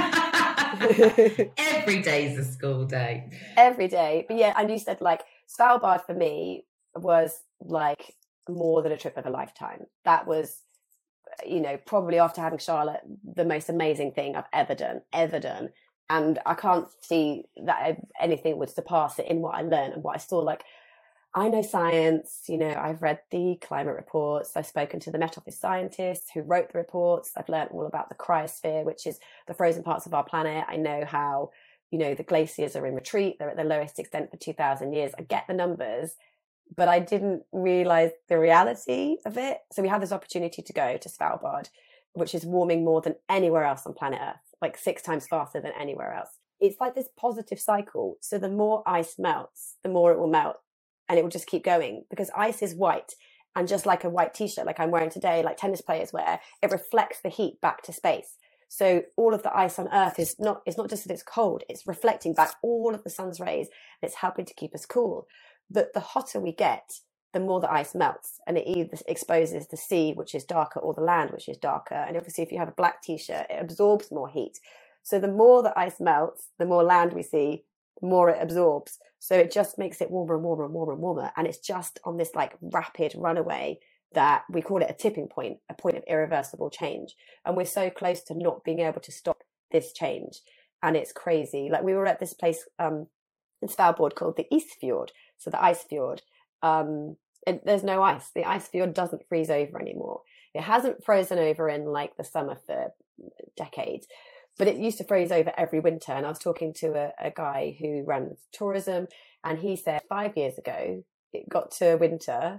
Every day's a school day. Every day. But yeah, and you said like Svalbard for me was like more than a trip of a lifetime. That was, you know, probably after having Charlotte, the most amazing thing I've ever done. And I can't see that anything would surpass it in what I learned and what I saw. Like, I know science, you know, I've read the climate reports. I've spoken to the Met Office scientists who wrote the reports. I've learned all about the cryosphere, which is the frozen parts of our planet. I know how, you know, the glaciers are in retreat. They're at their lowest extent for 2,000 years. I get the numbers, but I didn't realize the reality of it. So we had this opportunity to go to Svalbard, which is warming more than anywhere else on planet Earth, like 6 times faster than anywhere else. It's like this positive cycle. So the more ice melts, the more it will melt, and it will just keep going, because ice is white. And just like a white t-shirt, like I'm wearing today, like tennis players wear, it reflects the heat back to space. So all of the ice on Earth is not just that it's cold, it's reflecting back all of the sun's rays, and it's helping to keep us cool. But the hotter we get, the more the ice melts, and it either exposes the sea, which is darker, or the land, which is darker. And obviously if you have a black t-shirt, it absorbs more heat. So the more the ice melts, the more land we see, the more it absorbs. So it just makes it warmer and warmer and warmer and warmer. And it's just on this like rapid runaway that we call it a tipping point, a point of irreversible change. And we're so close to not being able to stop this change. And it's crazy. Like, we were at this place in Svalbard called the Isfjord, so the ice fjord. And there's no ice. The ice fjord doesn't freeze over anymore. It hasn't frozen over in like the summer for decades, but it used to freeze over every winter. And I was talking to a guy who runs tourism, and he said 5 years ago, it got to winter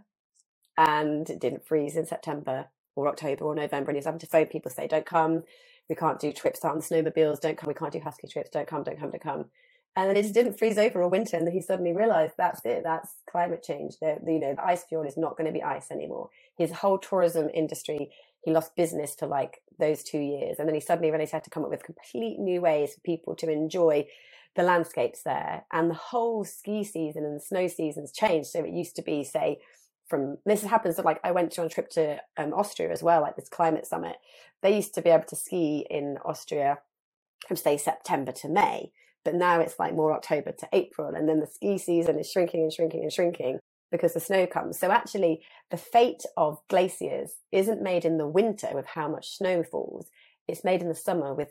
and it didn't freeze in September or October or November. And he was having to phone people, say, don't come. We can't do trips on the snowmobiles. Don't come. We can't do husky trips. Don't come. And then it just didn't freeze over all winter. And then he suddenly realized that's it. That's climate change. The ice fjord is not going to be ice anymore. His whole tourism industry, he lost business for like those 2 years. And then he suddenly realized he had to come up with complete new ways for people to enjoy the landscapes there. And the whole ski season and the snow seasons changed. So it used to be, say, this happens, like I went on a trip to Austria as well, like this climate summit. They used to be able to ski in Austria from, say, September to May. But now it's like more October to April. And then the ski season is shrinking and shrinking and shrinking because the snow comes. So actually the fate of glaciers isn't made in the winter with how much snow falls. It's made in the summer with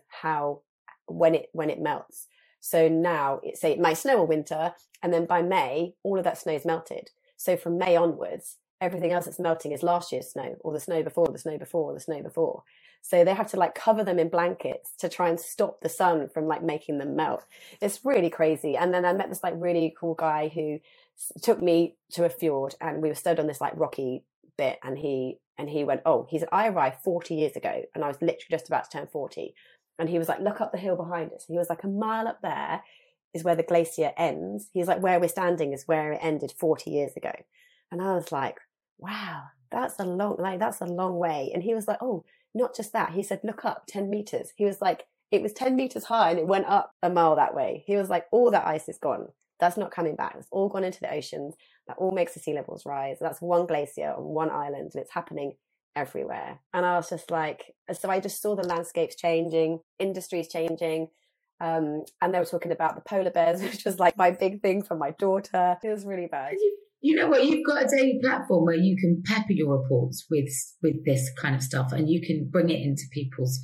when it melts. So now it might snow all winter, and then by May, all of that snow is melted. So from May onwards, everything else that's melting is last year's snow, or the snow before, the snow before, the snow before. So they have to like cover them in blankets to try and stop the sun from like making them melt. It's really crazy. And then I met this like really cool guy who took me to a fjord, and we were stood on this like rocky bit, and he went, he said, I arrived 40 years ago, and I was literally just about to turn 40. And he was like, look up the hill behind us. He was like, a mile up there is where the glacier ends. He's like, where we're standing is where it ended 40 years ago. And I was like, wow, that's a long way. And he was like, oh, not just that. He said, look up 10 meters. He was like, it was 10 meters high and it went up a mile that way. He was like, all that ice is gone. That's not coming back. It's all gone into the oceans. That all makes the sea levels rise. That's one glacier on one island, and it's happening everywhere. And I was just like, so I just saw the landscapes changing, industries changing. And they were talking about the polar bears, which was like my big thing for my daughter. It was really bad. You know what? You've got a daily platform where you can pepper your reports with this kind of stuff, and you can bring it into people's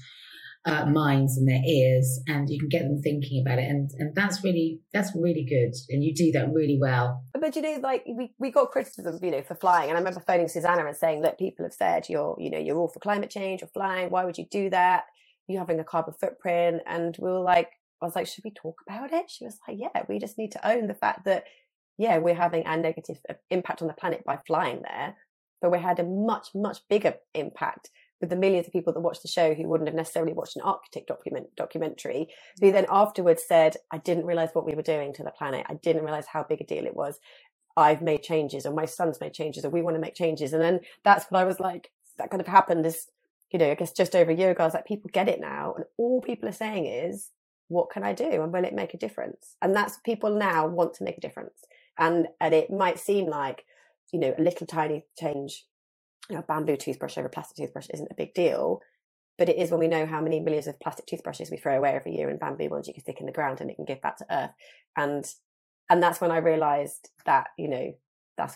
minds and their ears, and you can get them thinking about it, and that's really good, and you do that really well. But you know, like we got criticism, you know, for flying, and I remember phoning Susanna and saying, look, people have said you're all for climate change, you're flying, why would you do that? You're having a carbon footprint. And I was like, should we talk about it? She was like, yeah, we just need to own the fact that, yeah, we're having a negative impact on the planet by flying there, but we had a much, much bigger impact with the millions of people that watched the show who wouldn't have necessarily watched an Arctic documentary, who then afterwards said, I didn't realise what we were doing to the planet. I didn't realise how big a deal it was. I've made changes, or my son's made changes, or we want to make changes. And then that's what I was like, that kind of happened is, you know, I guess just over a year ago, I was like, people get it now. And all people are saying is, what can I do? And will it make a difference? And that's people now want to make a difference. And it might seem like, you know, a little tiny change, you know, bamboo toothbrush over plastic toothbrush isn't a big deal, but it is when we know how many millions of plastic toothbrushes we throw away every year, and bamboo ones you can stick in the ground and it can give back to earth. And that's when I realized that, you know, that's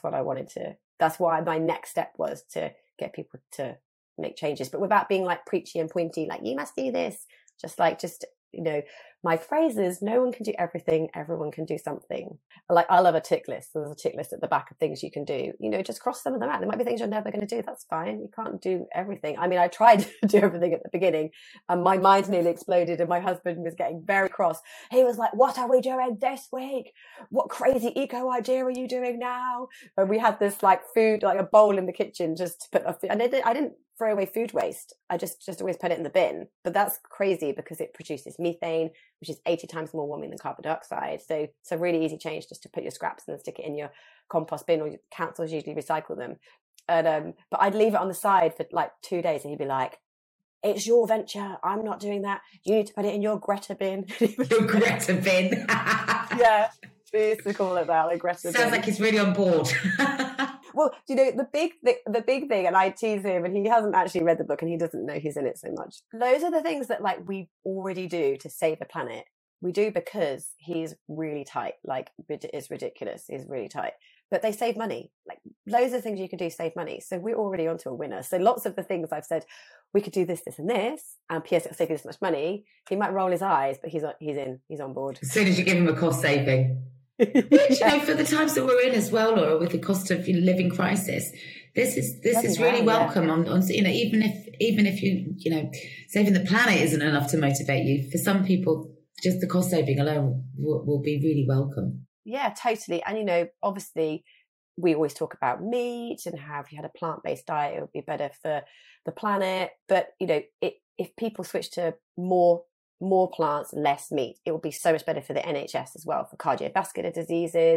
why my next step was to get people to make changes, but without being like preachy and pointy, like you must do this, just you know, my phrase is, no one can do everything, everyone can do something. Like, I love a tick list. There's a tick list at the back of things you can do. You know, just cross some of them out. There might be things you're never going to do. That's fine. You can't do everything. I mean, I tried to do everything at the beginning, and my mind nearly exploded, and my husband was getting very cross. He was like, what are we doing this week? What crazy eco idea are you doing now? And we had this like food, like a bowl in the kitchen just to put and I didn't throw away food waste. I just always put it in the bin. But that's crazy because it produces methane, which is 80 times more warming than carbon dioxide. So it's a really easy change just to put your scraps and stick it in your compost bin, or your councils usually recycle them. And but I'd leave it on the side for like 2 days, and he'd be like, it's your venture, I'm not doing that. You need to put it in your Greta bin. Your Greta bin. Yeah, we used to call it that, like Greta bin. Sounds like he's really on board. Well, you know, the big thing, and I tease him, and he hasn't actually read the book, and he doesn't know he's in it so much. Those are the things that like we already do to save the planet. We do because he's really tight. Like, it's ridiculous. He's really tight. But they save money. Like, loads of things you can do save money. So we're already onto a winner. So lots of the things I've said, we could do this, this, and this, and PS it'll save you this much money. He might roll his eyes, but he's on board. As soon as you give him a cost saving. Which, you know, for the times that we're in as well, Laura, with the cost of living crisis, this is really welcome. Yeah. On you know, even if you know, saving the planet isn't enough to motivate you, for some people, just the cost saving alone will be really welcome. Yeah, totally. And you know, obviously, we always talk about meat and how if you had a plant-based diet, it would be better for the planet. But you know, if people switch to more plants, less meat, it will be so much better for the NHS as well, for cardiovascular diseases,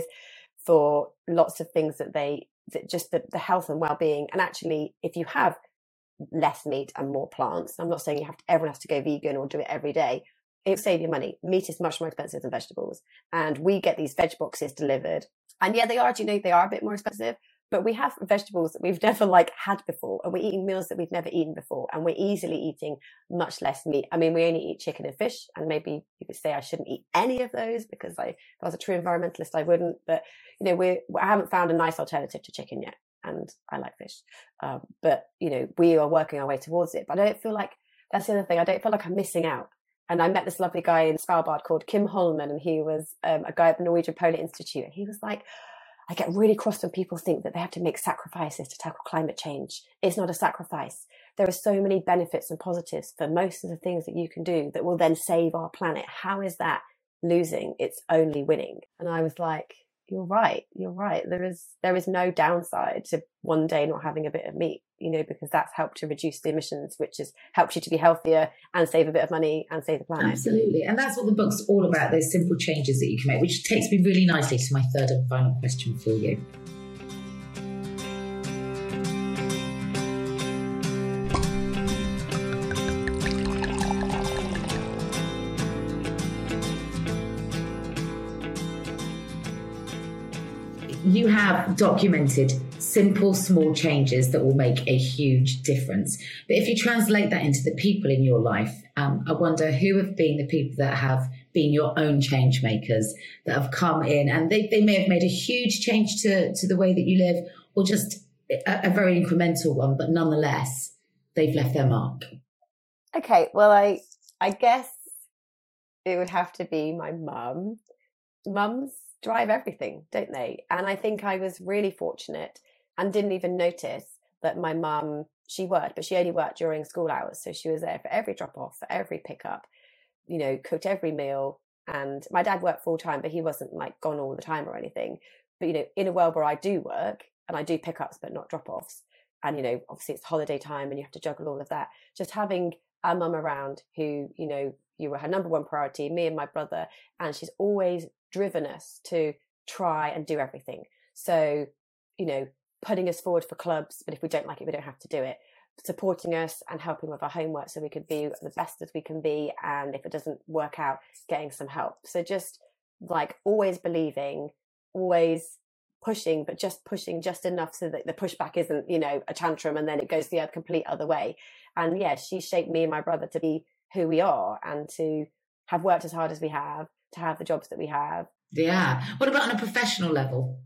for lots of things that just the health and well-being. And actually, if you have less meat and more plants, I'm not saying everyone has to go vegan or do it every day, it'll save you money. Meat is much more expensive than vegetables, and we get these veg boxes delivered, and yeah, they are a bit more expensive, but we have vegetables that we've never had before, and we're eating meals that we've never eaten before, and we're easily eating much less meat. I mean, we only eat chicken and fish, and maybe you could say I shouldn't eat any of those because if I was a true environmentalist, I wouldn't. But you know, I haven't found a nice alternative to chicken yet, and I like fish. But you know, we are working our way towards it. But I don't feel like that's the other thing. I don't feel like I'm missing out. And I met this lovely guy in Svalbard called Kim Holman, and he was a guy at the Norwegian Polar Institute, and he was like, I get really cross when people think that they have to make sacrifices to tackle climate change. It's not a sacrifice. There are so many benefits and positives for most of the things that you can do that will then save our planet. How is that losing? It's only winning. And I was like, you're right. There is no downside to one day not having a bit of meat, you know, because that's helped to reduce the emissions, which has helped you to be healthier and save a bit of money and save the planet. Absolutely. And that's what the book's all about, those simple changes that you can make, which takes me really nicely to my third and final question for you. You have documented simple, small changes that will make a huge difference. But if you translate that into the people in your life, I wonder who have been the people that have been your own change makers, that have come in and they may have made a huge change to the way that you live, or just a very incremental one, but nonetheless, they've left their mark. Okay, well, I guess it would have to be my mum. Mums drive everything, don't they? And I think I was really fortunate and didn't even notice that my mum, she worked, but she only worked during school hours. So she was there for every drop off, for every pickup, you know, cooked every meal. And my dad worked full time, but he wasn't like gone all the time or anything. But, you know, in a world where I do work and I do pickups, but not drop offs. And, you know, obviously it's holiday time and you have to juggle all of that. Just having a mum around who, you know, you were her number one priority, me and my brother. And she's always driven us to try and do everything. So, you know, putting us forward for clubs, but if we don't like it, we don't have to do it. Supporting us and helping with our homework so we could be the best as we can be. And if it doesn't work out, getting some help. So just like always believing, always pushing, but just pushing just enough so that the pushback isn't, you know, a tantrum and then it goes the complete other way. And yeah, she shaped me and my brother to be who we are and to have worked as hard as we have, to have the jobs that we have. Yeah. What about on a professional level?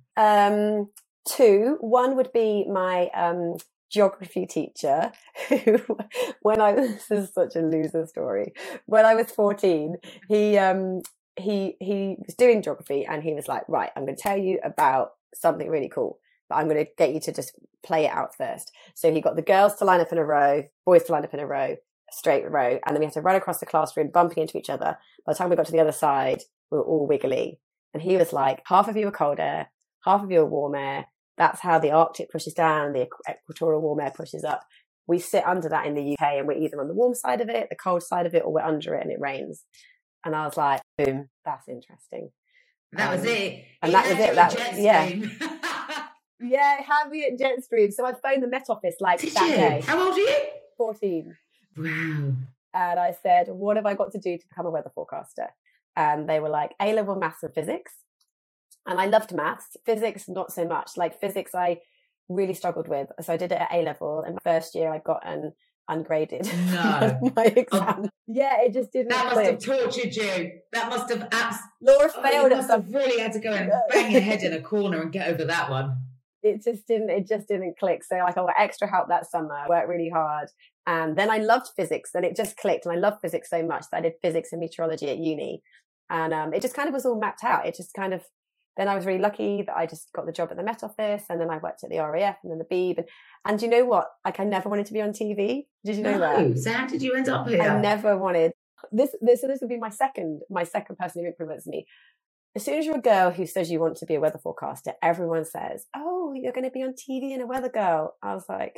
Two. One would be my geography teacher who, this is such a loser story. When I was 14, he was doing geography and he was like, right, I'm going to tell you about something really cool, but I'm going to get you to just play it out first. So he got the girls to line up in a row, boys to line up in a row, a straight row, and then we had to run across the classroom, bumping into each other. By the time we got to the other side, we were all wiggly. And he was like, half of you are cold air, half of you are warm air. That's how the Arctic pushes down, the equatorial warm air pushes up. We sit under that in the UK and we're either on the warm side of it, the cold side of it, or we're under it and it rains. And I was like, boom, that's interesting. That was it. And that was it. That was, yeah. Yeah, Harriet Jetstream. So I phoned the Met Office Did that you? day. How old are you? 14. Wow. And I said, what have I got to do to become a weather forecaster? And they were like, A-level maths and physics. And I loved maths. Physics, not so much. Like physics, I really struggled with. So I did it at A-level. And the first year I got an ungraded my exam. Yeah, it just didn't That click. must have tortured you. That must have Laura failed you at must have really had to go and bang your head in a corner and get over that one. It just didn't click. So like I got extra help that summer. I worked really hard. And then I loved physics and it just clicked. And I loved physics so much that I did physics and meteorology at uni. And it just kind of was all mapped out. It just kind of, then I was really lucky that I just got the job at the Met Office, and then I worked at the RAF and then the Beeb. And you know what? Like I never wanted to be on TV. Did you know that? So how did you end up here? I never wanted this. So this would be my second person who influenced me. As soon as you're a girl who says you want to be a weather forecaster, everyone says, "Oh, you're going to be on TV and a weather girl." I was like,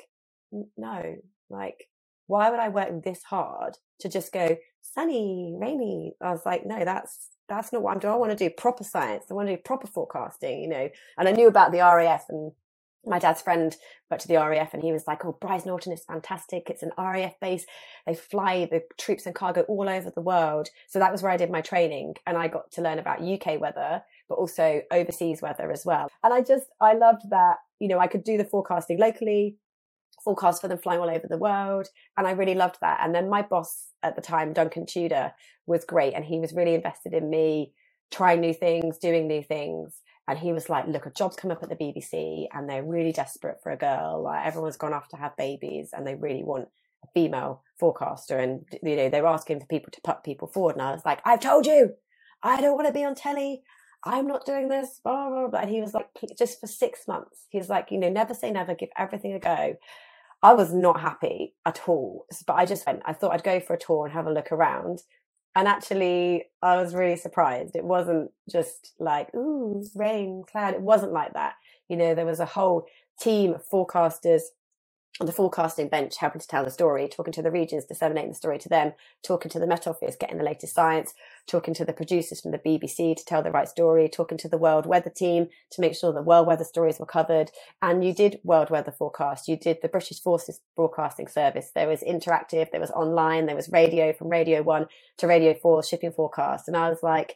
no, like, why would I work this hard to just go sunny, rainy? I was like, no, that's not what I'm doing. I want to do proper science. I want to do proper forecasting, you know. And I knew about the RAF, and my dad's friend went to the RAF and he was like, oh, Brize Norton is fantastic. It's an RAF base. They fly the troops and cargo all over the world. So that was where I did my training. And I got to learn about UK weather, but also overseas weather as well. And I loved that, you know, I could do the forecasting locally, forecast for them flying all over the world. And I really loved that. And then my boss at the time, Duncan Tudor, was great. And he was really invested in me trying new things, doing new things. And he was like, look, a job's come up at the BBC and they're really desperate for a girl. Like everyone's gone off to have babies and they really want a female forecaster. And, you know, they were asking for people to put people forward. And I was like, I've told you, I don't want to be on telly. I'm not doing this, blah, blah, blah. And he was like, just for 6 months. He was like, you know, never say never, give everything a go. I was not happy at all. But I just went, I thought I'd go for a tour and have a look around. And actually, I was really surprised. It wasn't just like, ooh, rain, cloud. It wasn't like that. You know, there was a whole team of forecasters on the forecasting bench helping to tell the story, talking to the regions, disseminating the story to them, talking to the Met Office, getting the latest science, talking to the producers from the BBC to tell the right story, talking to the World Weather Team to make sure the world weather stories were covered. And you did world weather forecast. You did the British Forces Broadcasting Service. There was interactive, there was online, there was radio, from Radio 1 to Radio 4 shipping forecast. And I was like,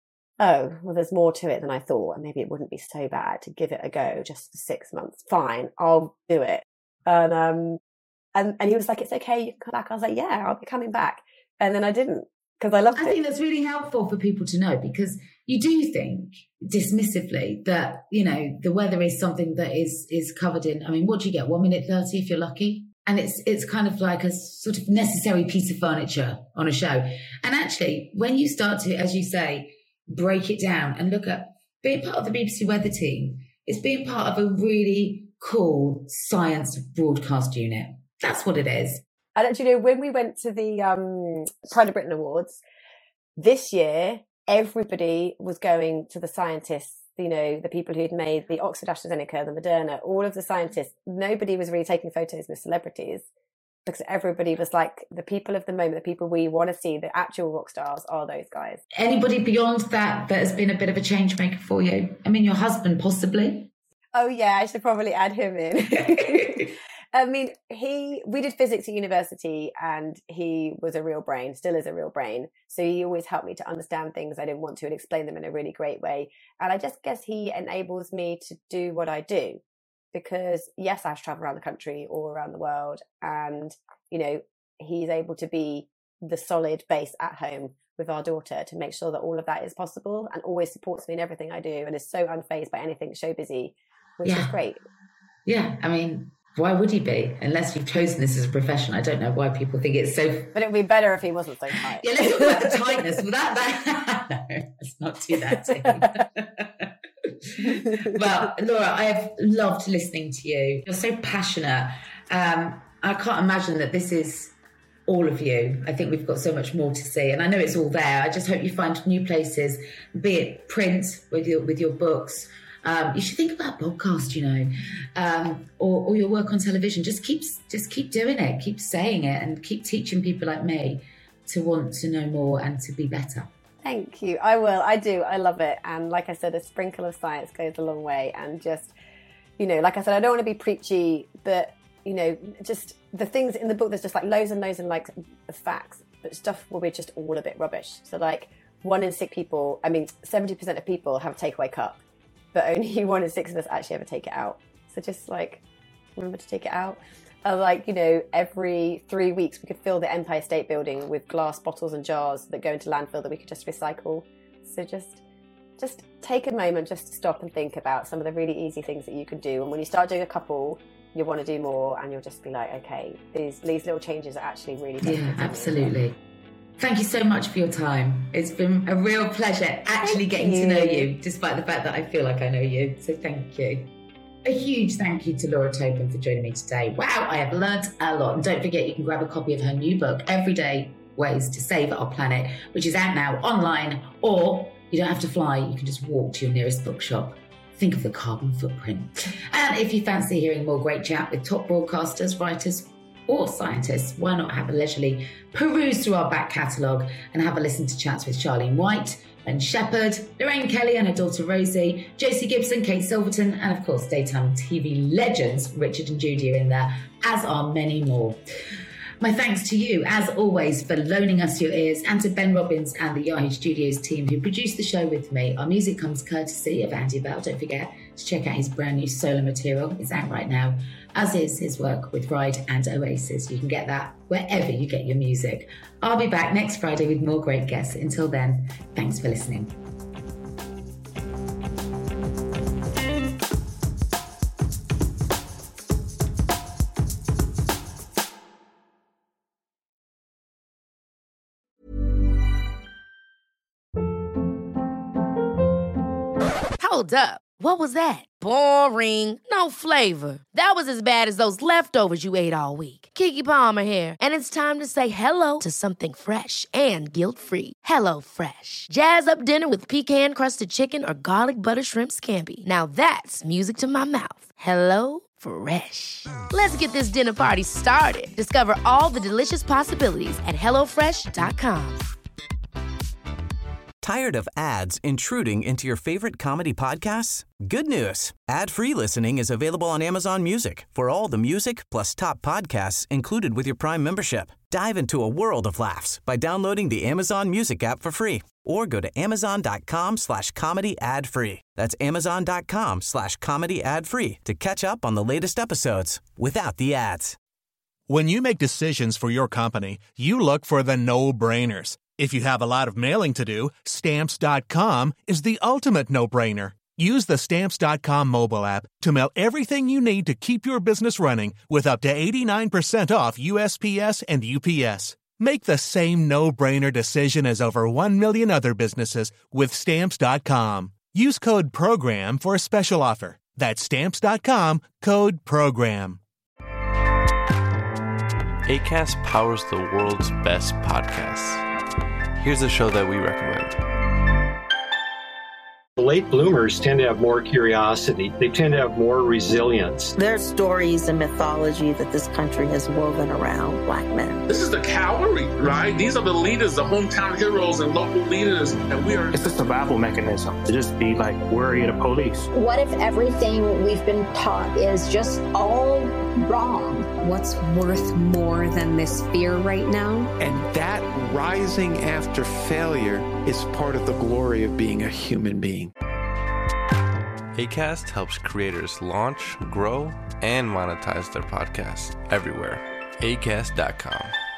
oh, well, there's more to it than I thought. And maybe it wouldn't be so bad to give it a go just for 6 months. Fine, I'll do it. And he was like, it's okay, you can come back. I was like, yeah, I'll be coming back. And then I didn't, because I loved it. I think that's really helpful for people to know, because you do think dismissively that, you know, the weather is something that is covered in, I mean, what do you get? 1 minute 30 if you're lucky. And it's kind of like a sort of necessary piece of furniture on a show. And actually, when you start to, as you say, break it down and look at being part of the BBC weather team, it's being part of a really cool science broadcast unit. That's what it is. And actually, you know, when we went to the Pride of Britain Awards this year, everybody was going to the scientists, you know, the people who'd made the Oxford AstraZeneca, the Moderna, all of the scientists. Nobody was really taking photos with celebrities, because everybody was like, the people of the moment, the people we want to see, the actual rock stars are those guys. Anybody beyond that has been a bit of a change maker for you? I mean, your husband possibly. Oh yeah, I should probably add him in. I mean, we did physics at university, and he was a real brain, still is a real brain. So he always helped me to understand things I didn't want to and explain them in a really great way. And I just guess he enables me to do what I do, because yes, I have to travel around the country or around the world. And, you know, he's able to be the solid base at home with our daughter to make sure that all of that is possible, and always supports me in everything I do, and is so unfazed by anything show busy, which is great. Yeah, I mean, why would he be? Unless you've chosen this as a profession. I don't know why people think it's so... But it would be better if he wasn't so tight. Yeah, let's talk about the tightness. Well, that... No, let's not do that. Well, Laura, I have loved listening to you. You're so passionate. I can't imagine that this is all of you. I think we've got so much more to see. And I know it's all there. I just hope you find new places, be it print with your books. You should think about podcast, you know, or your work on television. Just keep doing it, keep saying it, and keep teaching people like me to want to know more and to be better. Thank you. I will. I do. I love it. And like I said, a sprinkle of science goes a long way. And just, you know, like I said, I don't want to be preachy, but, you know, just the things in the book, there's just like loads and loads and like facts, but stuff will be just all a bit rubbish. So like 1 in 6 people, I mean, 70% of people have a takeaway cup, but only 1 in 6 of us actually ever take it out. So just like, remember to take it out. Like, you know, every 3 weeks we could fill the Empire State Building with glass bottles and jars that go into landfill that we could just recycle. So just take a moment just to stop and think about some of the really easy things that you can do. And when you start doing a couple, you'll want to do more, and you'll just be like, okay, these little changes are actually really beneficial. Yeah, absolutely. Thank you so much for your time. It's been a real pleasure actually getting to know you, despite the fact that I feel like I know you. So thank you. A huge thank you to Laura Tobin for joining me today. Wow, I have learnt a lot. And don't forget, you can grab a copy of her new book, Everyday Ways to Save Our Planet, which is out now online, or you don't have to fly. You can just walk to your nearest bookshop. Think of the carbon footprint. And if you fancy hearing more great chat with top broadcasters, writers, or scientists, why not have a leisurely peruse through our back catalogue and have a listen to chats with Charlene White, Ben Shepherd, Lorraine Kelly and her daughter Rosie, Josie Gibson, Kate Silverton, and of course daytime TV legends Richard and Judy are in there, as are many more. My thanks to you, as always, for loaning us your ears, and to Ben Robbins and the Yahoo Studios team who produced the show with me. Our music comes courtesy of Andy Bell. Don't forget to check out his brand new solo material. It's out right now, as is his work with Ride and Oasis. You can get that wherever you get your music. I'll be back next Friday with more great guests. Until then, thanks for listening. Hold up. What was that? Boring. No flavor. That was as bad as those leftovers you ate all week. Keke Palmer here. And it's time to say hello to something fresh and guilt-free. Hello Fresh. Jazz up dinner with pecan-crusted chicken or garlic butter shrimp scampi. Now that's music to my mouth. Hello Fresh. Let's get this dinner party started. Discover all the delicious possibilities at HelloFresh.com. Tired of ads intruding into your favorite comedy podcasts? Good news. Ad-free listening is available on Amazon Music for all the music plus top podcasts included with your Prime membership. Dive into a world of laughs by downloading the Amazon Music app for free or go to amazon.com/comedy ad-free. That's amazon.com/comedy ad-free to catch up on the latest episodes without the ads. When you make decisions for your company, you look for the no-brainers. If you have a lot of mailing to do, Stamps.com is the ultimate no-brainer. Use the Stamps.com mobile app to mail everything you need to keep your business running with up to 89% off USPS and UPS. Make the same no-brainer decision as over 1 million other businesses with Stamps.com. Use code PROGRAM for a special offer. That's Stamps.com, code PROGRAM. Acast powers the world's best podcasts. Here's a show that we recommend. Late bloomers tend to have more curiosity. They tend to have more resilience. There are stories and mythology that this country has woven around Black men. This is the cavalry, right? These are the leaders, the hometown heroes and local leaders. And we are... It's a survival mechanism to just be like, worry of the police. What if everything we've been taught is just all wrong? What's worth more than this fear right now? And that rising after failure is part of the glory of being a human being. Acast helps creators launch, grow, and monetize their podcasts everywhere. Acast.com.